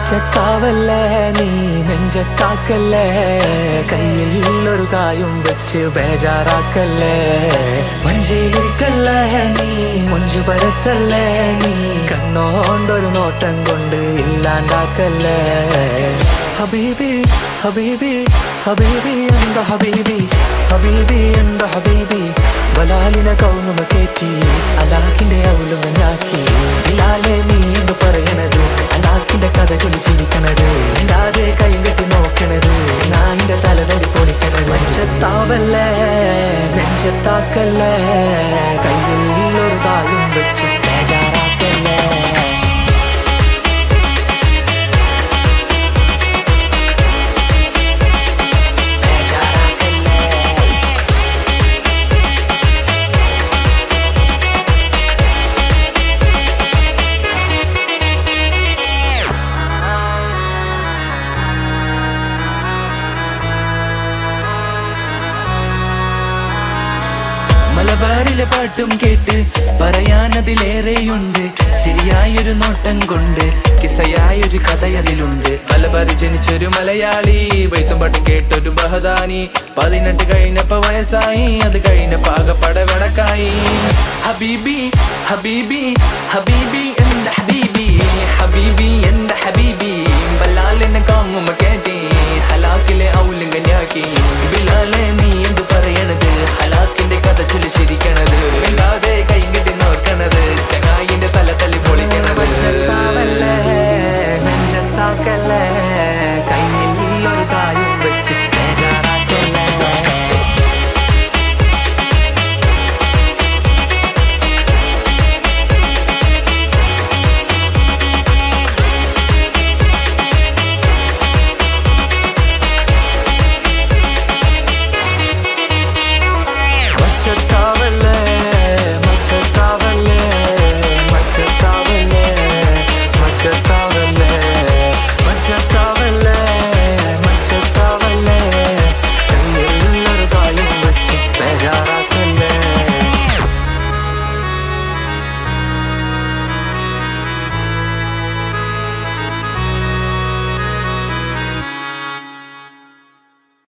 പച്ചക്കാവല്ലേ നീ നെഞ്ചത്താക്കല്ലേ കയ്യിൽ കായും വെച്ച് ബേജാറാക്കല്ലേ മഞ്ചേലിരിക്കല്ലേ നീ മൊഞ്ചു പരത്തല്ലേ നീ കണ്ണോണ്ടൊരു നോട്ടം കൊണ്ട് ഇല്ലാണ്ടാക്കല്ലേ ഹബീബി ഹബീബി ഹബീബി എന്താ ഹബീബി ഹബീബി എന്താ ഹബീബി ബലാലിനെ കൗന്നുമ കേറ്റി അലാഖിന്റെ ഔലുമ ഞാക്കി ബിലാലെ നീ എന്ത് പറയണത് അലാഖിന്റെ കഥ ചിരിക്കണത് എന്താതെ കൈയും കെട്ടി നോക്കണത് നായിന്റെ തലതടി പൊളിക്കണത് നെഞ്ചത്താവല്ലേ നെഞ്ചത്താക്കല്ലേ കയ്യിൽ കായും വെച്ച് ബേജാറാക്കല്ലേ മലബാറിലെ പാട്ടും കേട്ട് പറയാനതിലേറെയുണ്ട് ശരിയായൊരു നോട്ടം കൊണ്ട് കിസയായൊരു കഥയതിലുണ്ട് മലബാറിൽ ജനിച്ചൊരു മലയാളി ബൈത്തും പാട്ടും കേട്ടൊരു ബഹദാനി 18 കഴിഞ്ഞപ്പോ വയസ്സായി അത് കഴിഞ്ഞപ്പോ ആകപ്പട വിളക്കായി ഹബീബി ഹബീബി ഹബീബി എന്താ ഹബീബി ഹബീബി എന്താ ഹബീബി ബലാലിനെ കാങ്ങുമ്പോ കേട്ടി ഹലാക്കിലെ ഔലിംഗന്യാക്കി ബിലാലെ നീ എന്ത് പറയണത്